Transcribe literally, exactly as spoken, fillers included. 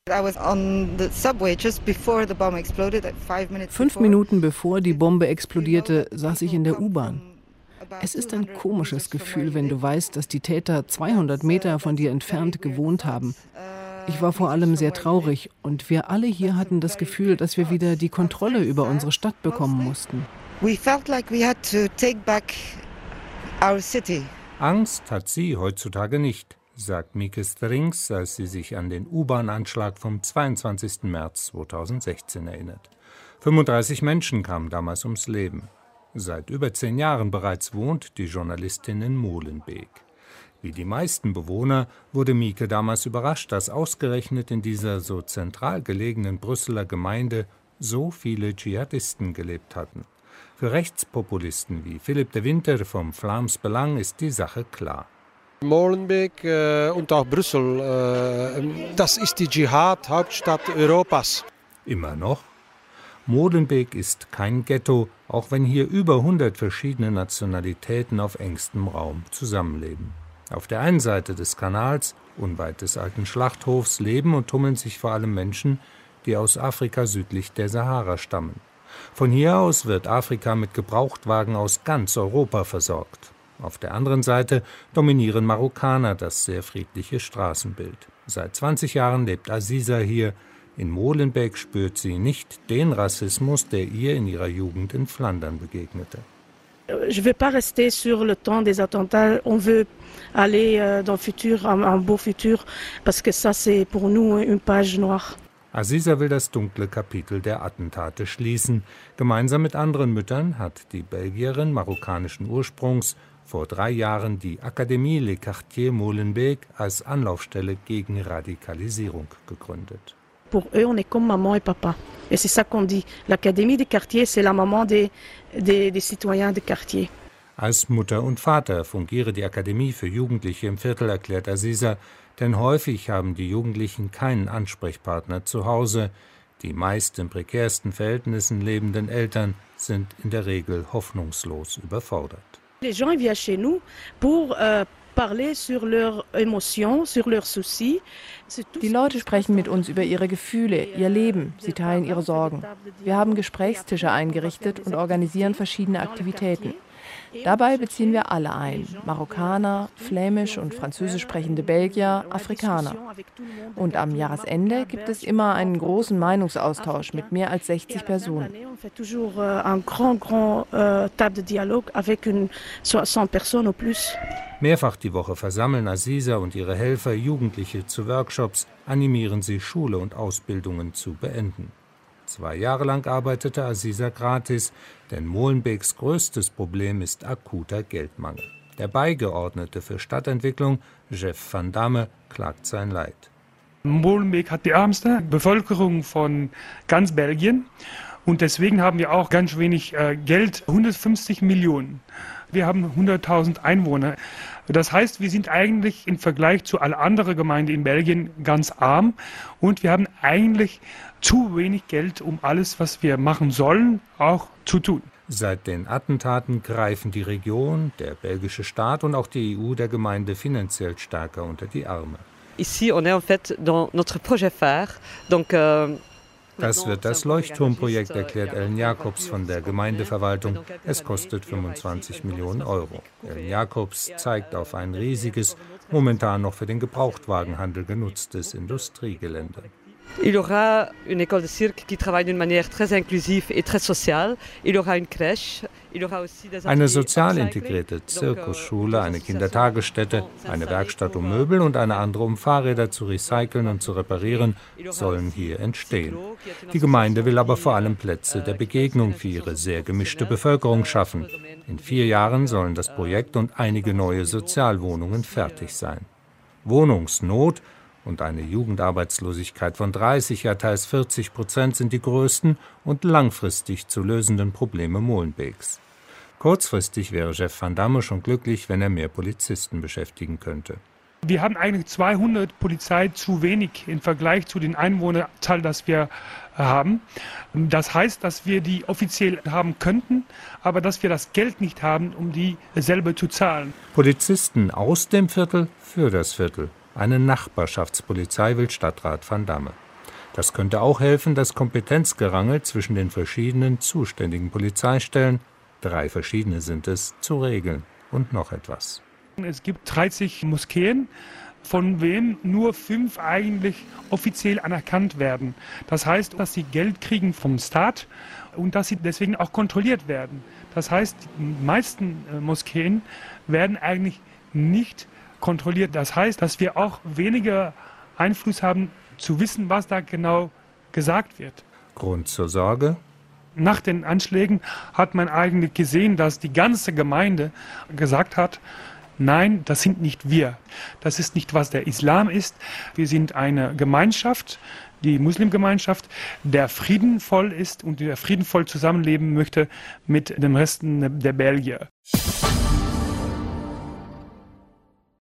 Fünf Minuten bevor die Bombe explodierte, saß ich in der U-Bahn. Es ist ein komisches Gefühl, wenn du weißt, dass die Täter zweihundert Meter von dir entfernt gewohnt haben. Ich war vor allem sehr traurig und wir alle hier hatten das Gefühl, dass wir wieder die Kontrolle über unsere Stadt bekommen mussten. Angst hat sie heutzutage nicht, sagt Mieke Strings, als sie sich an den U-Bahn-Anschlag vom zweiundzwanzigsten März zweitausendsechzehn erinnert. fünfunddreißig Menschen kamen damals ums Leben. Seit über zehn Jahren bereits wohnt die Journalistin in Molenbeek. Wie die meisten Bewohner wurde Mieke damals überrascht, dass ausgerechnet in dieser so zentral gelegenen Brüsseler Gemeinde so viele Dschihadisten gelebt hatten. Für Rechtspopulisten wie Philipp de Winter vom Vlaams Belang ist die Sache klar. Molenbeek äh, und auch Brüssel, äh, das ist die Dschihad-Hauptstadt Europas. Immer noch? Molenbeek ist kein Ghetto, auch wenn hier über hundert verschiedene Nationalitäten auf engstem Raum zusammenleben. Auf der einen Seite des Kanals, unweit des alten Schlachthofs, leben und tummeln sich vor allem Menschen, die aus Afrika südlich der Sahara stammen. Von hier aus wird Afrika mit Gebrauchtwagen aus ganz Europa versorgt. Auf der anderen Seite dominieren Marokkaner das sehr friedliche Straßenbild. Seit zwanzig Jahren lebt Aziza hier. In Molenbeek spürt sie nicht den Rassismus, der ihr in ihrer Jugend in Flandern begegnete. Je veux pas rester sur le temps des attentats. On veut aller dans le futur, un beau futur, parce que ça c'est pour nous une page noire. Aziza will das dunkle Kapitel der Attentate schließen. Gemeinsam mit anderen Müttern hat die Belgierin marokkanischen Ursprungs vor drei Jahren die Akademie Les Quartiers Molenbeek als Anlaufstelle gegen Radikalisierung gegründet. Pour eux, on est comme maman et papa. Et c'est ça qu'on dit. L'Académie des quartiers, c'est la maman des, des, des citoyens des quartiers. Als Mutter und Vater fungiere die Akademie für Jugendliche im Viertel, erklärt Aziza, denn häufig haben die Jugendlichen keinen Ansprechpartner zu Hause. Die meist in prekärsten Verhältnissen lebenden Eltern sind in der Regel hoffnungslos überfordert. Les gens viennent chez nous pour euh, parler sur leurs émotions, sur leurs soucis. Die Leute sprechen mit uns über ihre Gefühle, ihr Leben, sie teilen ihre Sorgen. Wir haben Gesprächstische eingerichtet und organisieren verschiedene Aktivitäten. Dabei beziehen wir alle ein, Marokkaner, flämisch und französisch sprechende Belgier, Afrikaner. Und am Jahresende gibt es immer einen großen Meinungsaustausch mit mehr als sechzig Personen. Mehrfach die Woche versammeln Aziza und ihre Helfer Jugendliche zu Workshops, animieren sie, Schule und Ausbildungen zu beenden. Zwei Jahre lang arbeitete Aziza gratis, denn Molenbeeks größtes Problem ist akuter Geldmangel. Der Beigeordnete für Stadtentwicklung, Jeff van Damme, klagt sein Leid. Molenbeek hat die ärmste Bevölkerung von ganz Belgien und deswegen haben wir auch ganz wenig äh, Geld, hundertfünfzig Millionen. Wir haben hunderttausend Einwohner. Das heißt, wir sind eigentlich im Vergleich zu allen anderen Gemeinden in Belgien ganz arm und wir haben eigentlich zu wenig Geld, um alles, was wir machen sollen, auch zu tun. Seit den Attentaten greifen die Region, der belgische Staat und auch die E U der Gemeinde finanziell stärker unter die Arme. Ici, on est en fait dans notre projet phare, donc euh Das wird das Leuchtturmprojekt, erklärt Ellen Jacobs von der Gemeindeverwaltung. Es kostet fünfundzwanzig Millionen Euro. Ellen Jacobs zeigt auf ein riesiges, momentan noch für den Gebrauchtwagenhandel genutztes Industriegelände. Il y aura une école de cirque qui travaille d'une manière très inclusive et très sociale. Il y aura une crèche. Eine sozial integrierte Zirkusschule, eine Kindertagesstätte, eine Werkstatt um Möbel und eine andere um Fahrräder zu recyceln und zu reparieren, sollen hier entstehen. Die Gemeinde will aber vor allem Plätze der Begegnung für ihre sehr gemischte Bevölkerung schaffen. In vier Jahren sollen das Projekt und einige neue Sozialwohnungen fertig sein. Wohnungsnot und eine Jugendarbeitslosigkeit von dreißig, ja teils vierzig Prozent sind die größten und langfristig zu lösenden Probleme Molenbeeks. Kurzfristig wäre Jeff van Damme schon glücklich, wenn er mehr Polizisten beschäftigen könnte. Wir haben eigentlich zweihundert Polizei zu wenig im Vergleich zu den Einwohnerzahl, das wir haben. Das heißt, dass wir die offiziell haben könnten, aber dass wir das Geld nicht haben, um die selber zu zahlen. Polizisten aus dem Viertel für das Viertel. Eine Nachbarschaftspolizei will Stadtrat van Damme. Das könnte auch helfen, das Kompetenzgerangel zwischen den verschiedenen zuständigen Polizeistellen, drei verschiedene sind es, zu regeln. Und noch etwas. Es gibt dreißig Moscheen, von wem nur fünf eigentlich offiziell anerkannt werden. Das heißt, dass sie Geld kriegen vom Staat und dass sie deswegen auch kontrolliert werden. Das heißt, die meisten Moscheen werden eigentlich nicht kontrolliert. Das heißt, dass wir auch weniger Einfluss haben, zu wissen, was da genau gesagt wird. Grund zur Sorge? Nach den Anschlägen hat man eigentlich gesehen, dass die ganze Gemeinde gesagt hat, nein, das sind nicht wir. Das ist nicht, was der Islam ist. Wir sind eine Gemeinschaft, die Muslimgemeinschaft, der friedenvoll ist und der friedenvoll zusammenleben möchte mit dem Rest der Belgier.